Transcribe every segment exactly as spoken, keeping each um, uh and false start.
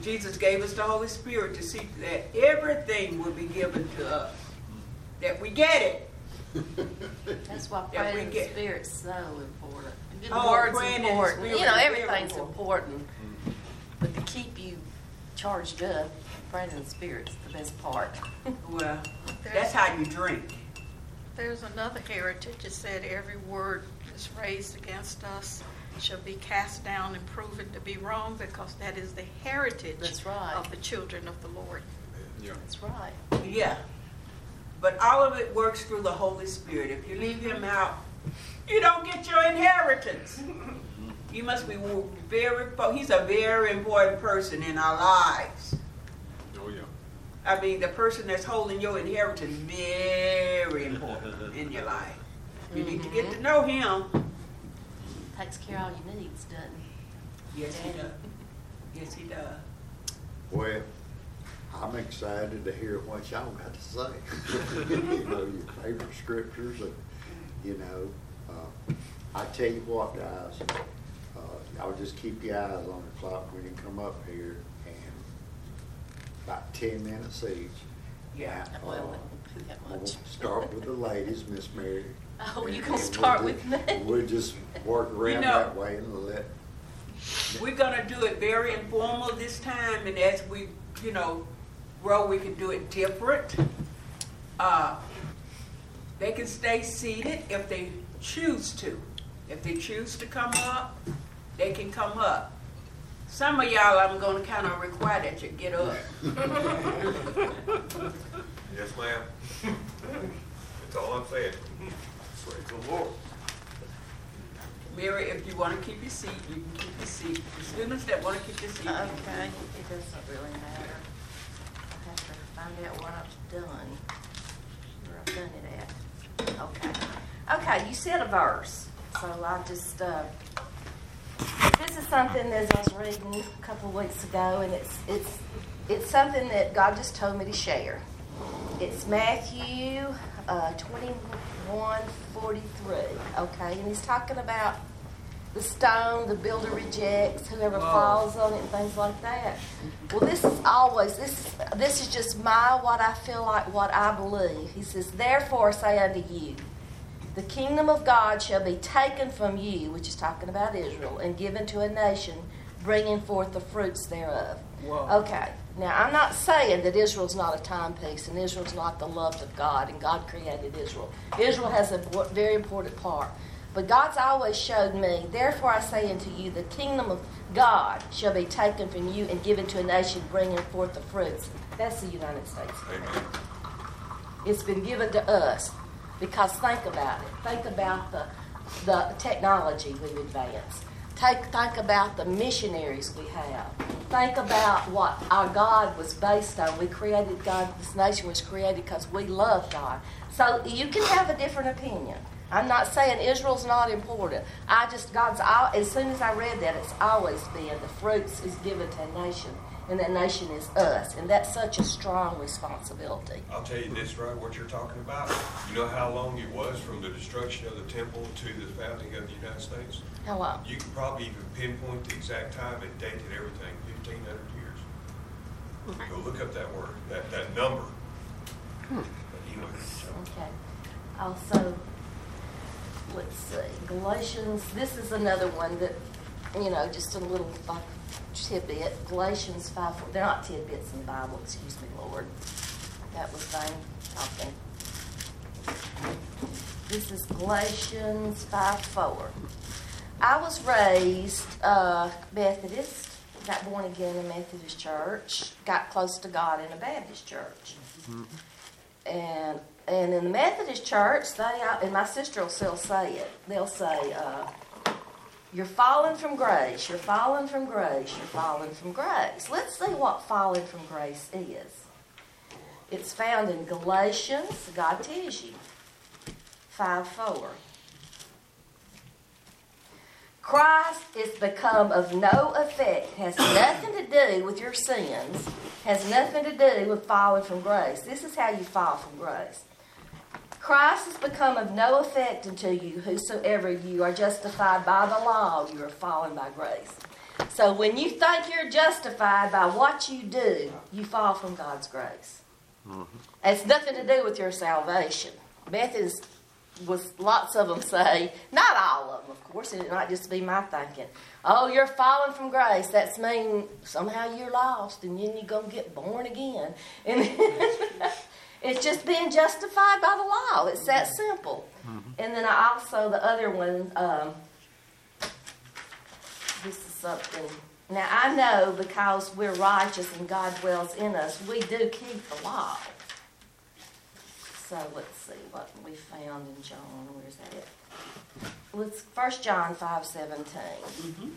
Jesus gave us the Holy Spirit to see that everything will be given to us. That we get it. That's why That we praying in the get- Spirit's so important. The Oh, word's praying in the important. Spirit You know, is very everything's important. important. But to keep you charged up, praying in the Spirit's the best part. Well, that's how you drink. There's another heritage. It said every word that's raised against us shall be cast down and proven to be wrong, because that is the heritage That's right. of the children of the Lord. Yeah. That's right. Yeah. But all of it works through the Holy Spirit. If you leave him out, you don't get your inheritance. You must be very, he's a very important person in our lives. Oh, yeah. I mean, the person that's holding your inheritance, very important in your life. You need to get to know him. Takes care of all your needs, doesn't he? Yes, he does. Yes, he does. Well, I'm excited to hear what y'all got to say. You know, your favorite scriptures, and, you know, uh, I tell you what, guys, uh, y'all just keep your eyes on the clock when you come up here, and about ten minutes each. Yeah. Well, it Uh, wouldn't be that We'll much. start with the ladies, Miss Mary. Oh, you And- gonna and start we'll with just- me? We'll just work around know- that way and let. We're gonna do it very informal this time, and as we, you know, grow, we can do it different. Uh, they can stay seated if they choose to. If they choose to come up, they can come up. Some of y'all, I'm gonna kind of require that you get up. Yes, ma'am. That's all I'm saying. Praise the Lord. Mary, if you want to keep your seat, you can keep your seat. The students that want to keep their seat. you can keep Okay, it doesn't really matter. I have to find out what I've done, where I've done it at. Okay. Okay, you said a verse, so I just, uh, this is something that I was reading a couple of weeks ago, and it's, it's, it's something that God just told me to share. It's Matthew uh, twenty-one forty-three, okay? And he's talking about the stone the builder rejects, whoever Whoa. falls on it and things like that. Well, this is always, this, this is just my, what I feel like, what I believe. He says, therefore say unto you, the kingdom of God shall be taken from you, which is talking about Israel, and given to a nation, bringing forth the fruits thereof. Whoa. Okay, now I'm not saying that Israel's not a timepiece and Israel's not the loved of God and God created Israel. Israel has a w- very important part. But God's always showed me, therefore I say unto you, the kingdom of God shall be taken from you and given to a nation, bringing forth the fruits. That's the United States. Amen. It's been given to us. Because think about it. Think about the, the technology we've advanced. Take, think about the missionaries we have. Think about what our God was based on. We created God, this nation was created because we love God. So you can have a different opinion. I'm not saying Israel's not important. I just, God's, as soon as I read that, it's always been the fruits is given to a nation. And that nation is us. And that's such a strong responsibility. I'll tell you this, right, what you're talking about. You know how long it was from the destruction of the temple to the founding of the United States? How long? You can probably even pinpoint the exact time it dated everything, fifteen hundred years. Go look up that word, that, that number. But anyway, so- Okay. Also, let's see, Galatians, this is another one that, you know, just a little like tidbit. Galatians five four. They're not tidbits in the Bible, excuse me, Lord. That was vain talking. This is Galatians five four. I was raised uh, Methodist, got born again in a Methodist church, got close to God in a Baptist church. And and in the Methodist church, they and my sister will still say it. They'll say, uh, "You're falling from grace. You're falling from grace. You're falling from grace." Let's see what falling from grace is. It's found in Galatians. God tells you five four. Christ is become of no effect, has nothing to do with your sins, has nothing to do with falling from grace. This is how you fall from grace. Christ has become of no effect unto you, whosoever you are justified by the law, you are fallen by grace. So when you think you're justified by what you do, you fall from God's grace. It's nothing to do with your salvation. Methodists, was lots of them say, not all of them, of course, and it might just be my thinking. Oh, you're falling from grace. That's mean somehow you're lost, and then you're gonna get born again. And it's just being justified by the law. It's that simple. And then I also the other one. Um, this is something. Now I know because we're righteous and God dwells in us, we do keep the law. So let's see what we found in John. Where's that at? Let's First John five seventeen. Mhm.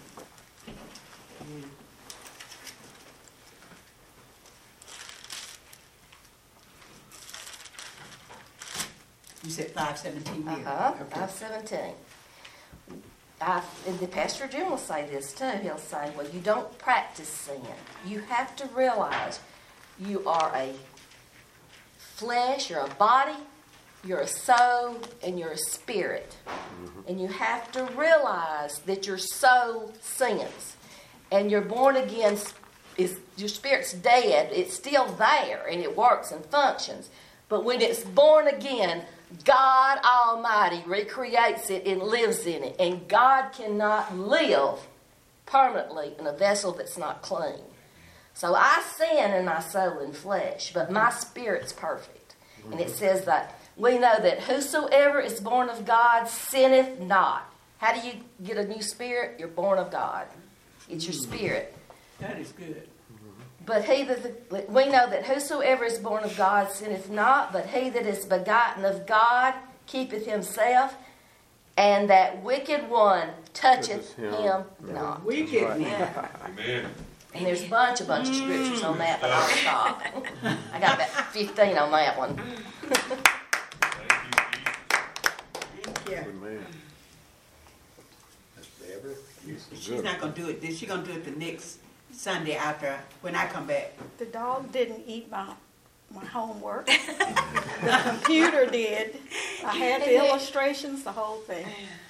You said five seventeen here. Uh-huh, Okay. five seventeen. I, and the Pastor Jim will say this too. He'll say, well, you don't practice sin. You have to realize you are a flesh, you're a body, you're a soul, and you're a spirit. And you have to realize that your soul sins. And your born again, is your spirit's dead. It's still there, and it works and functions. But when it's born again, God Almighty recreates it and lives in it. And God cannot live permanently in a vessel that's not clean. So I sin in my soul and flesh, but my spirit's perfect. And it says that we know that whosoever is born of God sinneth not. How do you get a new spirit? You're born of God. It's your spirit. That is good. But he that we know that whosoever is born of God sinneth not, but he that is begotten of God keepeth himself, and that wicked one toucheth Toucheth him. him not. Wicked. right. Yeah. Amen. And there's a bunch, a bunch of scriptures on that, but I'll stop. I got about fifteen on that one. Thank you, Jesus. Thank you. Amen. Miss Deborah, you- She's not gonna do it this. She's gonna do it the next Sunday after when I come back. The dog didn't eat my, my homework. The computer did. I had the illustrations, the whole thing.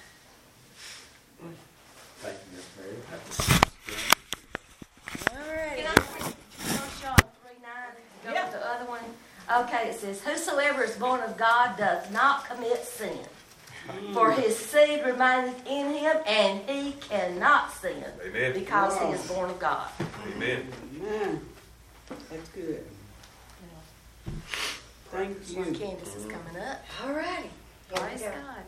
thank you, Miss Mary. All right. First John three nine. Go Yeah. to the other one. Okay, it says, whosoever is born of God doth not commit sin. For his seed remaineth in him, and he cannot sin. Amen. Because he is born of God. Amen. Man, that's good. Thank More you. Candace is coming up. All righty. Here we Praise go. God.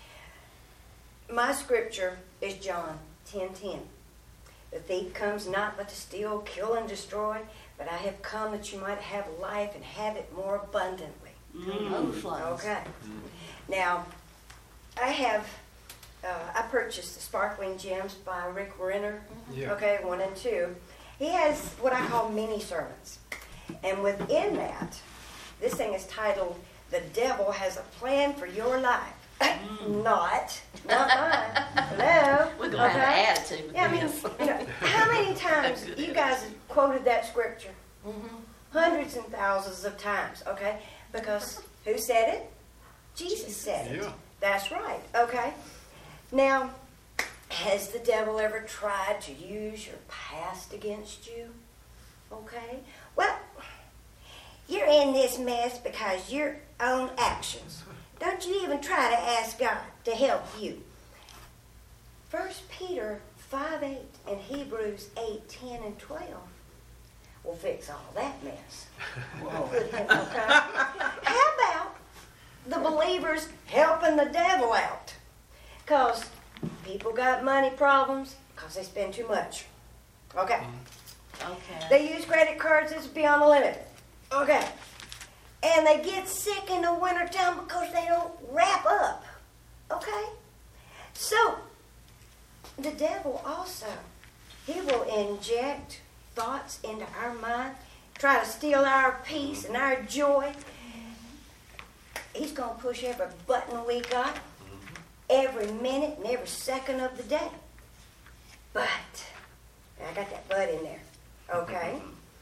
My scripture is John ten ten. The thief comes not but to steal, kill, and destroy, but I have come that you might have life and have it more abundantly. Overflows. Okay. Now, I have, uh, I purchased the Sparkling Gems by Rick Renner. Yeah. Okay, one and two. He has what I call mini sermons. And within that, this thing is titled, The Devil Has a Plan for Your Life. Not, not mine. Hello? We're going to Okay? have an attitude with Yeah, I mean, this. you know, how many times you guys have quoted that scripture? Mhm. Hundreds and thousands of times, okay? Because who said it? Jesus said it. Yeah. That's right, okay? Now, has the devil ever tried to use your past against you? Okay? Well, you're in this mess because your own actions. Don't you even try to ask God to help you. First Peter five eight and Hebrews eight ten and twelve will fix all that mess. Okay? How about the believers helping the devil out? Because people got money problems because they spend too much. Okay. Okay. They use credit cards that's beyond the limit. Okay. And they get sick in the wintertime because they don't wrap up. Okay? So, the devil also, he will inject thoughts into our mind, try to steal our peace and our joy. He's going to push every button we got, every minute and every second of the day. But, I got that but in there, okay?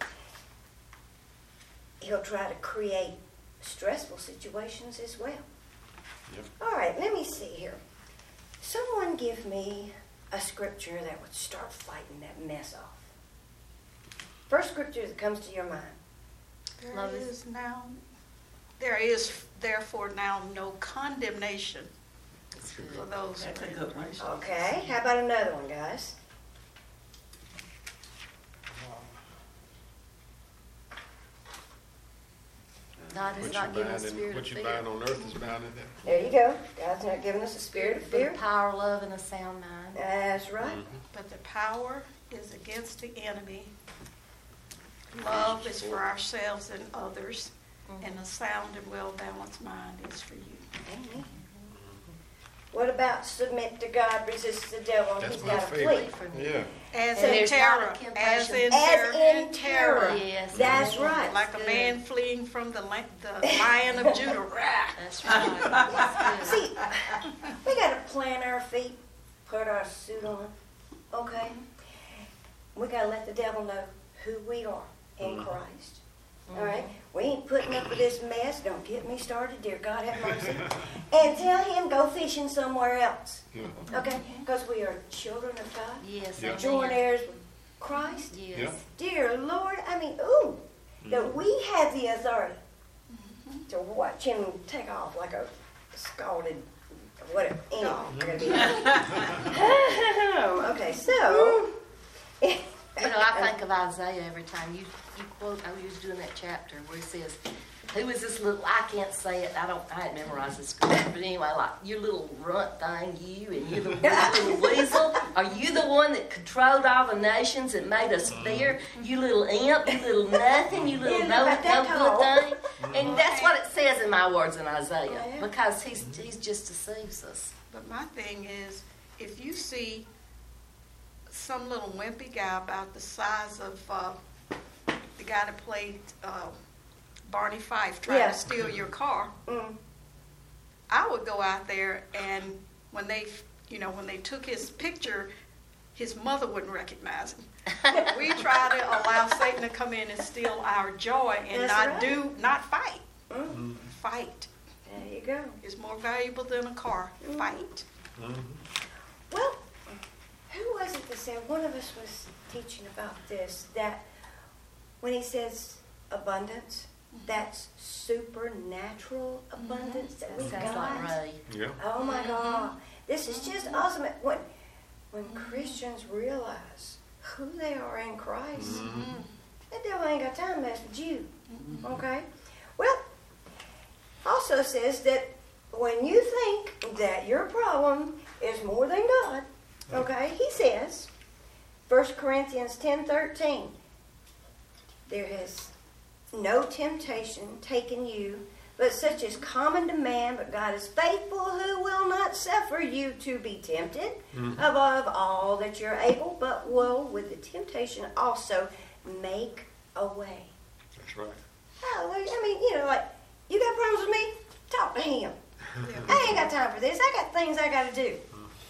He'll try to create stressful situations as well. Yep. All right, let me see here. Someone give me a scripture that would start fighting that mess off? First scripture that comes to your mind. There Love is- is now, there is therefore now no condemnation for those who That's are a in good one. Christ. Okay, how about another one, guys? God has What not you given us bind a spirit in, of what you fear, bind on earth is bound in heaven. There you go. God's not giving us a spirit of but fear. of power, love, and a sound mind. That's right. But the power is against the enemy. Love is for ourselves and others, and a sound and well-balanced mind is for you. Amen. What about submit to God, resist the devil, and That's he's my got to flee? favorite. From you. Yeah. As And in there's not terror, a as temptation. in As terror, in and terror. terror. Yes. That's Amen. right. Like a Good. man fleeing from the, la- the lion of Judah. Rah! That's right. That's good. See, we got to plant our feet, put our suit on, okay? We got to let the devil know who we are in Christ. All right? We ain't putting up with this mess. Don't get me started, dear God, have mercy. And tell him go fishing somewhere else, okay? Because we are children of God, Yes. Yeah. joint Amen. heirs with Christ. Yes. Yeah. Dear Lord, I mean, ooh, that we have the authority to watch him take off like a scalded, whatever. Anyway, I gotta be okay, so. You know, I think of Isaiah every time you, you quote, I was doing that chapter where he says, who is this little, I can't say it, I don't, I hadn't memorized the scripture, but anyway, like, you little runt thing, you, and you little, little weasel, are you the one that controlled all the nations and made us fear? You little imp, you little nothing, you little Yeah, no, about that no good tall. thing. And that's what it says in my words in Isaiah, Yeah. because he's, he's just deceives us. But my thing is, if you see some little wimpy guy about the size of uh, the guy that played uh, Barney Fife trying Yeah. to steal your car, Mm. I would go out there and when they, you know, when they took his picture, his mother wouldn't recognize him. We try to allow Satan to come in and steal our joy and That's not right. do, not fight. Mm. Fight There you go. is more valuable than a car. Fight. Well, who was it that said, one of us was teaching about this, that when he says abundance, that's supernatural abundance that That we sounds got. like Ray. Yeah. Oh my God. This is just awesome. When, when Christians realize who they are in Christ, that devil ain't got time to mess with you. Okay? Well, also says that when you think that your problem is more than God, okay, he says, First Corinthians ten thirteen, there has no temptation taken you, but such is common to man, but God is faithful, who will not suffer you to be tempted above all that you're able, but will with the temptation also make a way. That's right. Hallelujah. I mean, you know, like, you got problems with me? Talk to him. I ain't got time for this. I got things I got to do.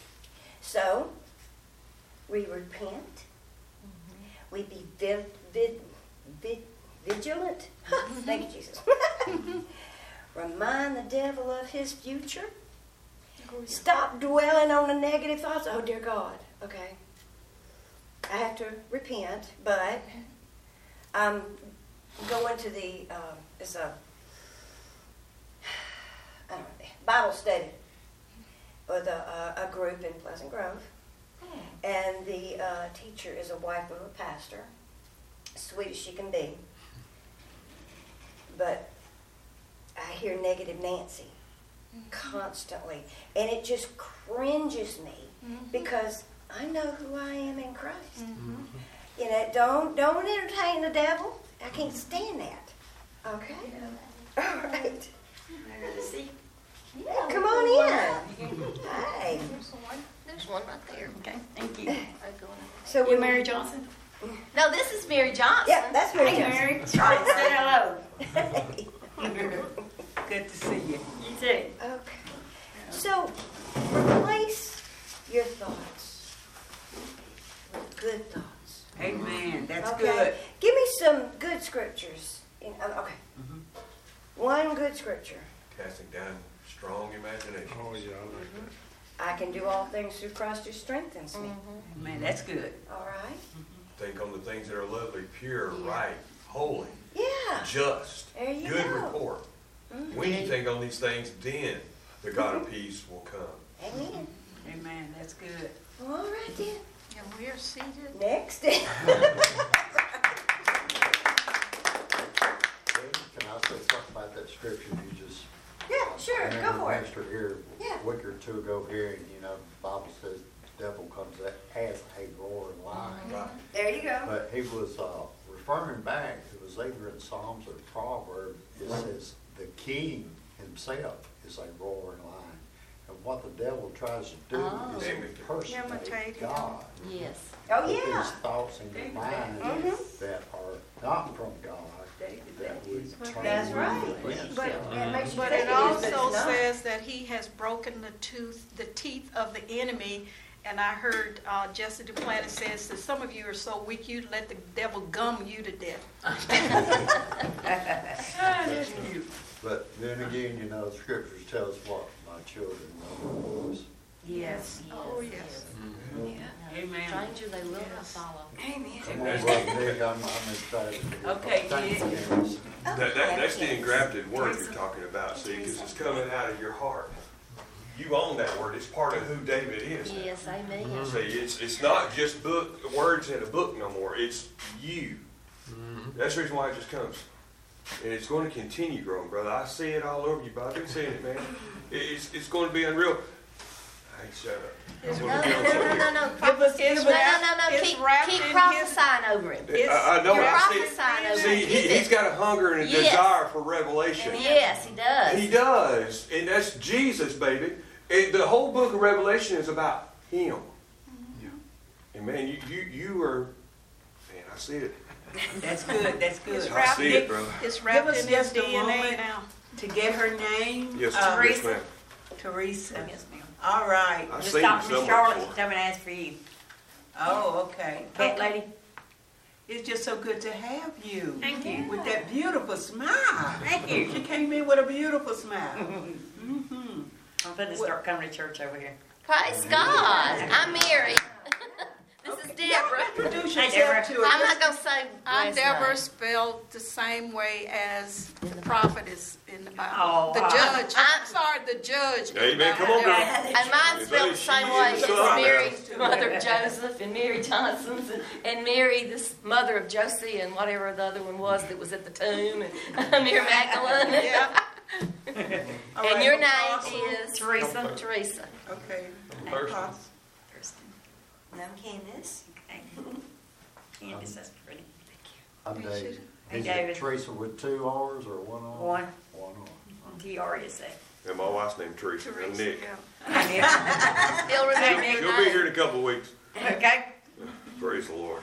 So, we repent. We be vid, vid, vid, vigilant. Thank you, Jesus. Remind the devil of his future. Stop dwelling on the negative thoughts. Oh, dear God. Okay. I have to repent, but I'm going to the, uh, it's a, I don't know, Bible study with a, uh, a group in Pleasant Grove. And the uh, teacher is a wife of a pastor, sweet as she can be. But I hear negative Nancy constantly, and it just cringes me because I know who I am in Christ. You know, don't don't entertain the devil. I can't stand that. Okay. All right. Yeah, come on in. Hi. There's one right there. Okay, thank you. So You we Mary Johnson? No, this is Mary Johnson. Yeah, that's Mary Hey, Johnson. Mary. Sorry, say hello. Good to see you. You too. Okay. So replace your thoughts with good thoughts. Amen. That's Okay. good. Give me some good scriptures. In, uh, okay. One good scripture. Casting down strong imagination. Oh, yeah, I like that. I can do all things through Christ who strengthens me. Man, that's good. All right? Think on the things that are lovely, pure, right, holy, Yeah. just, There you good go. report. When you think on these things, then the God of peace will come. Amen. Amen, that's good. All right then. And we're seated. Next. Can I say something about that scripture you just? Yeah, sure, I go remember for it. Minister here Yeah. a week or two ago here, and you know, the Bible says the devil comes as a roaring lion. Right. There you go. But he was uh, referring back, it was either in Psalms or Proverbs, it says the king himself is a roaring lion. And what the devil tries to do Oh. is Imitate impersonate him. God. Yes. Oh, Put yeah. these thoughts in your mind that are not from God, that would turn That's you right. against But, him. Yeah, it makes you but think it it is, but it's also not. says that he has broken the tooth, the teeth of the enemy. And I heard uh, Jesse Duplantis says that some of you are so weak, you'd let the devil gum you to death. But then again, you know, the scriptures tell us what my children know their voice. Yes. Oh, yes. Amen. Stranger they will not follow. Amen. Come on, brother Nick, I'm, I'm excited. to hear Okay, about Nick. Thanksgiving. That, that, that's the engrafted word you're talking about, see, because it's coming out of your heart. You own that word. It's part of who David is now. Yes, amen. See, it's, it's not just book, words in a book no more. It's you. That's the reason why it just comes. And it's going to continue growing, brother. I see it all over you, but I've been seeing it, man. It- It's, it's going to be unreal. Hey, shut up. I'm No, gonna no, be on no, something no, no, no. Give us, Prophes- give No, us. no, no, no. It's Keep, wrapped keep in his- prophesying over him. It's- I, I know You're it. I see it. prophesying over See, him. he, Keep he's it. got a hunger and a Yes. desire for revelation. Yes, he does. He does, and that's Jesus, baby. It, the whole book of Revelation is about Him. And man, you you you are, man, I see it. That's good, that's good. It's I wrapped, see it, brother. it's wrapped us in his just a D N A moment. now. To get her name? Yes, uh, yes, ma'am. Teresa. Yes, ma'am. All right. I've Just seen talked you to somewhere Charlotte, she before. told me to ask for you. Oh, okay. Cat lady? It's just so good to have you. Thank you. With that beautiful smile. Thank you. She came in with a beautiful smile. Mm-hmm. I'm finna start coming to church over here. Praise God. I'm Mary. This is Deborah. Introduce Hey, yourself to I'm her. not going to say I'm last Deborah, name. spelled the same way as the prophet is in the Bible. Oh, The wow. judge, I'm I'm- sorry, the judge. in the Amen. Come Bible. on, girl. And mine's spelled the same way as She is Mary, son. mother of Joseph, and Mary Johnson's, and, and Mary, this mother of Josie, and whatever the other one was that was at the tomb, and Mary Magdalene. Yeah. All And right, your Apostle. name is Teresa. Teresa. Okay. Thurston. Apostle. Kirsten. And I'm Candace. Okay. Candace, that's pretty. I'm You David. should- Hey, Is David. it Teresa with two R's or one R? One. One R. T R S A. And my wife's named Teresa. I'm Teresa, Nick. yeah. He'll remember your She'll be name. here in a couple of weeks. Okay? Praise the Lord.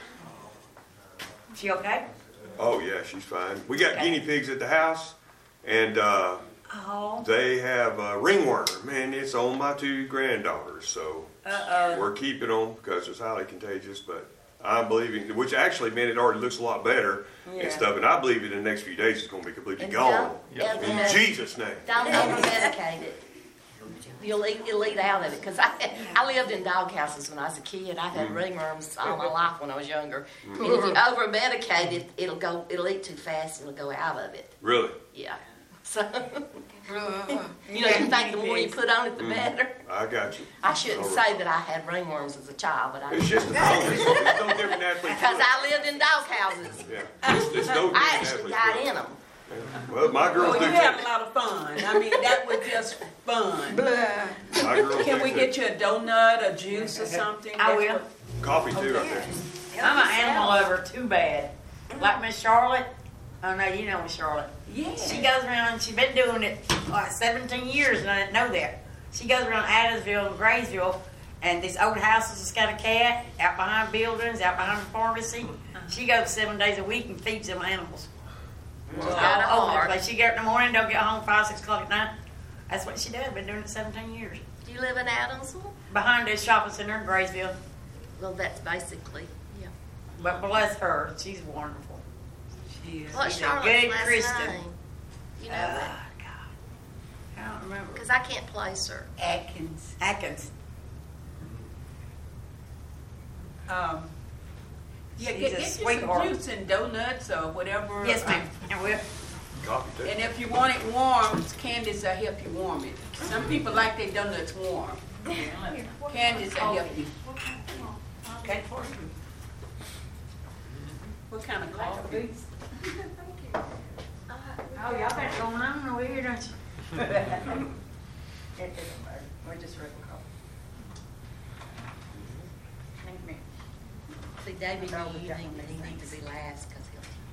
She okay? Oh yeah, she's fine. We got guinea pigs at the house, and uh, Oh. they have uh, ringworm. Man, it's on my two granddaughters, so Uh-oh. we're keeping them because it's highly contagious. But I'm believing, which actually, man, it already looks a lot better Yeah. and stuff. And I believe in the next few days it's going to be completely And gone. don't- In and- Jesus' name. Don't over-medicate it. You'll eat, you'll eat out of it. Because I, I lived in dog houses when I was a kid. I've had ringworms all my life when I was younger. And if you over-medicate it, it'll go, it'll eat too fast and it'll go out of it. Really? Yeah. So, Uh, you know, you think the more you put on it, the better. I got you. I shouldn't say that I had ringworms as a child, but I It's did. just a fungus. It's no different than athlete Because foot. I lived in dog houses. Yeah. It's, it's no different I than actually athlete got foot. in them. Well, my girls Well, do you had a too. lot of fun. I mean, that was just fun. blah. My girls Can do we too. get you a donut, a juice, or something? I That's will. what- Coffee too, I think. I'm an animal lover too bad. Like Miss Charlotte. Oh no, you know Miss Charlotte. Yeah. She goes around, she's been doing it like seventeen years and I didn't know that. She goes around Adamsville and Graysville and these old houses that's got a cat out behind buildings, out behind the pharmacy. She goes seven days a week and feeds them animals. Well, All kinda over the hard. place. She get up in the morning, don't get home five, six o'clock at night. That's what she does. Been doing it seventeen years. Do you live in Adamsville? Behind this shopping center in Graysville. Well, that's basically, yeah. But bless her, she's wonderful. She is. What's She's a Charlotte's good last Christian. name? You know Uh, that? God. I don't remember. Because I can't place her. Atkins. Atkins. Um, yeah, She's get, a get you some sweetheart. juice and donuts or whatever. Yes, ma'am. I will. Coffee too. And if you want it warm, Candice will help you warm it. Some people like their donuts warm. Candice will help you. Okay, for you. What kind of coffee? Oh, y'all got it going on over here, don't you? It doesn't matter. We're just regular coffee. Thank you, ma'am. See, David, Oh, you we got need, one of he these needs to things. be last, cause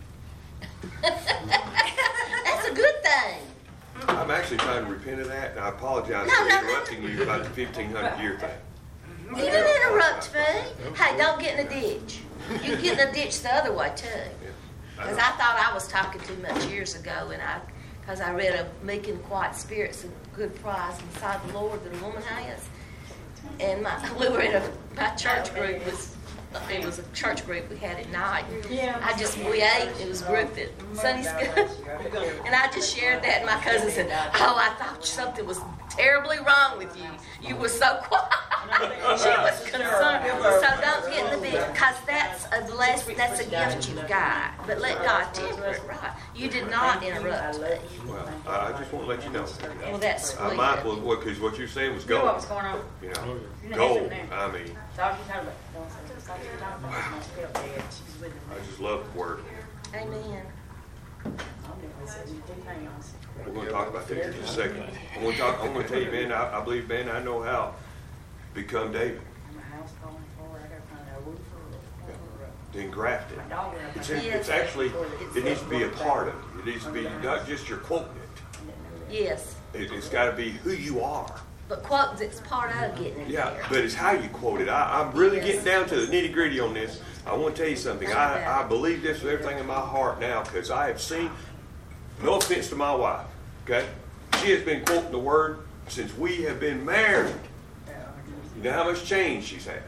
he'll. That's a good thing. I'm actually trying to repent of that, and I apologize No, for no, no. interrupting you about the fifteen hundred year thing. You didn't interrupt me. Hey, don't get in the ditch. You can get in the ditch the other way too. Because I thought I was talking too much years ago, and I, because I read a Meek and Quiet Spirits of Good Prize inside the Lord that a woman has. And my, we were in a, my church group was, it was a church group we had at night. I just, we ate, it was group at Sunday school. And I just shared that, and my cousin said, oh, I thought something was terribly wrong with you. You were so quiet. She was concerned. So don't get in the big, because that's a blessing, that's a gift you've got. But let God temper it, right? You did not interrupt me. Well, I I just want to let you know. Well, that's I'm sweet. mindful of what, because what you're saying was You know what gold. was going on? You know, You know, gold. that's her I name. mean, So all she talking about, don't say, that's all she talking about, is my spell dead. She's with I her. just love the word. Amen. I'm gonna say two things. We're going to talk about that in just a second. I'm going to talk. I'm going to tell you, man. I, I believe, man. I know how to become David. And my house falling forward, I gotta find a roof for a roof, for a roof. Then grafted. My dog went up It's, there. in, it's actually. It needs to be a part of it. It needs to be not just you're quoting it. Yes. it it's got to be who you are. But quoting it's part of getting it Yeah, there. but it's how you quote it. I, I'm really Yes. getting down to the nitty gritty on this. I want to tell you something. Think I, about I it. believe this with everything in my heart now because I have seen, no offense to my wife, okay? She has been quoting the word since we have been married. You know how much change she's had?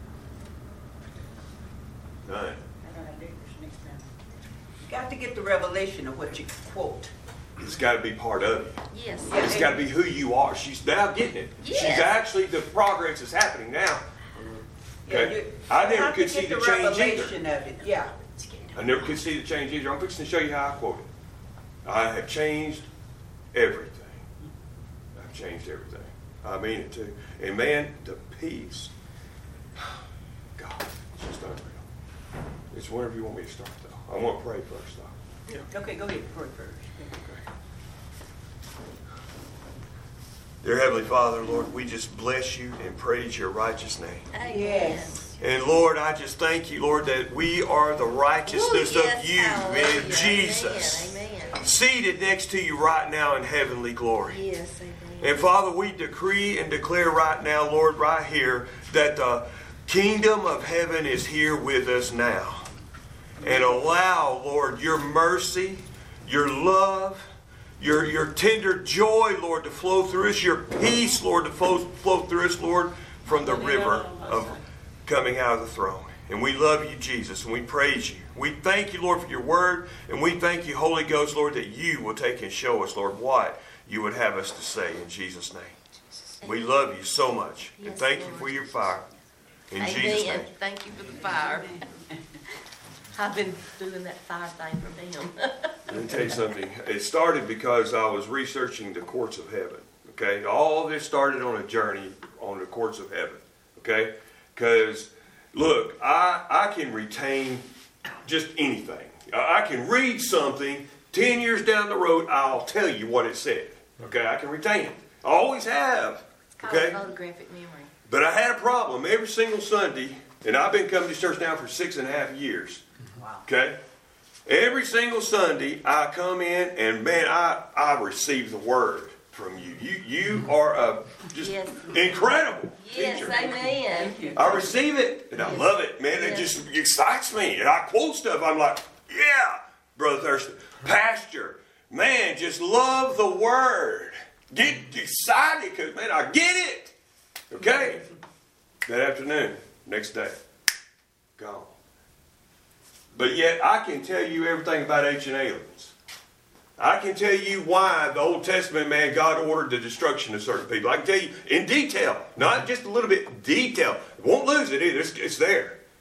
None. I gotta do this next time. You got to get the revelation of what you quote. It's got to be part of you. Yes. It's got to be who you are. She's now getting it. Yes. She's actually, the progress is happening now. Yeah, Okay. you- I you never have could to see get the change either. revelation of it. Yeah. I never could see the change either. I'm fixing to show you how I quote it. I have changed everything. I've changed everything. I mean it too. And man, the peace, God, it's just unreal. It's whenever you want me to start though. I want to pray first though. Okay, go ahead. Pray first. Dear Heavenly Father, Lord, we just bless you and praise your righteous name. Amen. Yes. And Lord, I just thank you, Lord, that we are the righteousness Ooh, yes, of you hallelujah. in Jesus. Amen. Amen. Seated next to you right now in heavenly glory. Yes, amen. And Father, we decree and declare right now, Lord, right here, that the kingdom of heaven is here with us now. And allow, Lord, your mercy, your love, your, your tender joy, Lord, to flow through us, your peace, Lord, to flow, flow through us, Lord, from the river of coming out of the throne. And we love you, Jesus, and we praise you. We thank you, Lord, for your word, and we thank you, Holy Ghost, Lord, that you will take and show us, Lord, what you would have us to say in Jesus' name. We love you so much, and Yes, thank you Lord. for your fire. In Jesus' Amen. name. Thank you for the fire. I've been doing that fire thing for them. Let me tell you something. It started because I was researching the courts of heaven. Okay, all this started on a journey on the courts of heaven. Okay, because look, I I can retain just anything. I I can read something ten years down the road. I'll tell you what it said. Okay, I can retain it. I always have. It's called Okay, photographic memory. but I had a problem every single Sunday, and I've been coming to church now for six and a half years. Okay? Every single Sunday, I come in and, man, I, I receive the word from you. You you are a just Yes. incredible Yes, teacher. amen. I receive it, and I Yes. love it, man. It Yes. just excites me. And I quote stuff. I'm like, yeah, Brother Thurston. Pastor, man, just love the word. Get excited because, man, I get it. Okay? That afternoon, next day, gone. But yet, I can tell you everything about ancient aliens. I can tell you why the Old Testament, man, God ordered the destruction of certain people. I can tell you in detail, not just a little bit, detail. Won't lose it either. It's, it's there.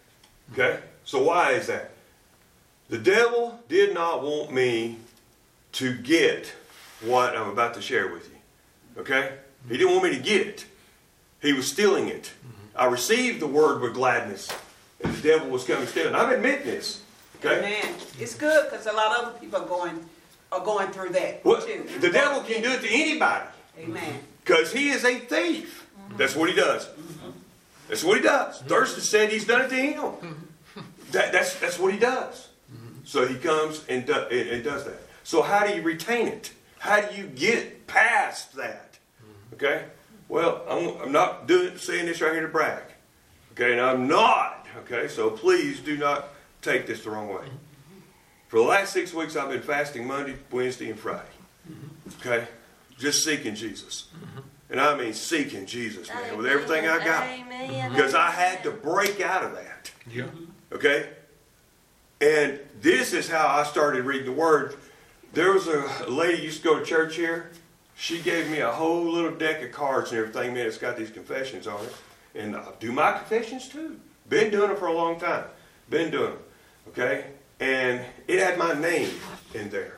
Okay? So why is that? The devil did not want me to get what I'm about to share with you. Okay? He didn't want me to get it. He was stealing it. I received the word with gladness, and the devil was coming stealing. I'm admitting this. Okay? Amen. It's good because a lot of other people are going are going through that Well, too. the devil can do it to anybody Amen. because he is a thief. That's what he does. That's what he does. Thurston said he's done it to him. That, that's, that's what he does. So he comes and, do, and, and does that. So how do you retain it? How do you get past that? Okay? Well, I'm, I'm not doing saying this right here to brag. Okay? And I'm not. Okay? So please do not take this the wrong way. For the last six weeks, I've been fasting Monday, Wednesday, and Friday. Okay? Just seeking Jesus. And I mean seeking Jesus, man, with everything I got. Amen. Because I had to break out of that. Yeah. Okay? And this is how I started reading the Word. There was a lady used to go to church here. She gave me a whole little deck of cards and everything, man. It's got these confessions on it. And I do my confessions too. Been doing them for a long time. Been doing them. Okay? And it had my name in there.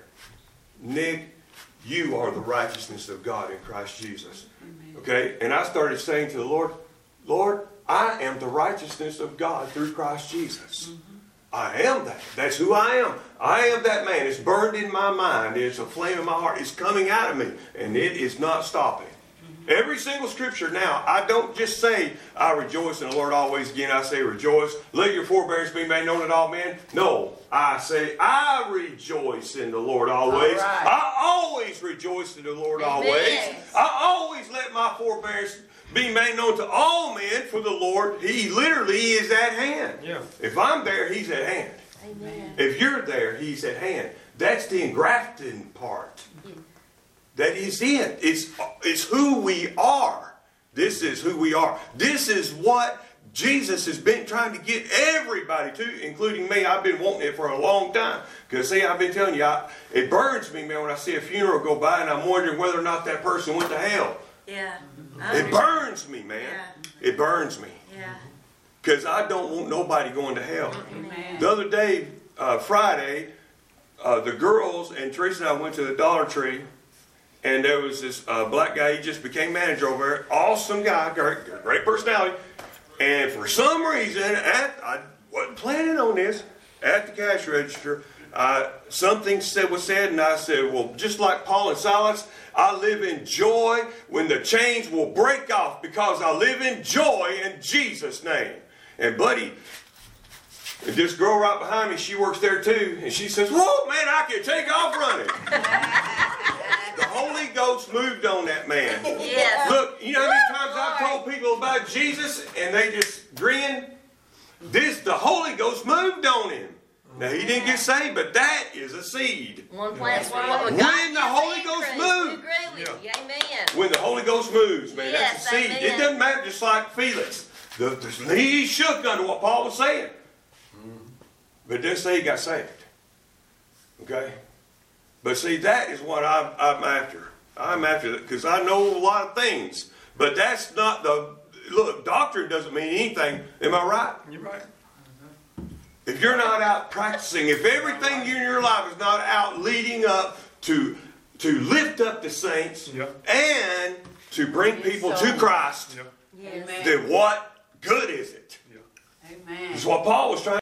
Nick, you are the righteousness of God in Christ Jesus. Okay? And I started saying to the Lord, Lord, I am the righteousness of God through Christ Jesus. I am that. That's who I am. I am that man. It's burned in my mind. It's a flame in my heart. It's coming out of me. And it is not stopping. Every single scripture now, I don't just say, I rejoice in the Lord always. Again, I say rejoice. Let your forbearance be made known to all men. No, I say, I rejoice in the Lord always. All right. I always rejoice in the Lord Amen. always. I always let my forbearance be made known to all men, for the Lord, He literally is at hand. Yeah. If I'm there, He's at hand. Amen. If you're there, He's at hand. That's the engrafting part. That is it. It's, it's who we are. This is who we are. This is what Jesus has been trying to get everybody to, including me. I've been wanting it for a long time. Because, see, I've been telling you, I, it burns me, man, when I see a funeral go by and I'm wondering whether or not that person went to hell. Yeah. It burns me, man. Yeah. It burns me. Yeah. Because I don't want nobody going to hell. Amen. The other day, uh, Friday, uh, the girls and Teresa and I went to the Dollar Tree, and there was this uh, black guy. He just became manager over there. Awesome guy, great, great personality. And for some reason, at, I wasn't planning on this, at the cash register, uh, something said was said, and I said, well, just like Paul and Silas, I live in joy when the chains will break off, because I live in joy in Jesus' name. And buddy, and this girl right behind me, she works there too, and she says, whoa, man, I can take off running. The Holy Ghost moved on that man. Yes. Look, you know how many times I've told people about Jesus and they just grin? This, the Holy Ghost moved on him. Now, he didn't get saved, but that is a seed. One plants, one When the Holy Ghost moves. We agree with you. Amen. When the Holy Ghost moves, man, Yes, that's a seed. amen. It doesn't matter, just like Felix. The, the, he shook under what Paul was saying. But it didn't say he got saved. Okay? But see, that is what I'm, I'm after. I'm after that because I know a lot of things. But that's not the... Look, doctrine doesn't mean anything. Am I right? You're right. If you're not out practicing, if everything in your life is not out leading up to, to lift up the saints Yep. and to bring people to Christ, Yep. Yes. Amen. then what good is it? Amen. It's what Paul was trying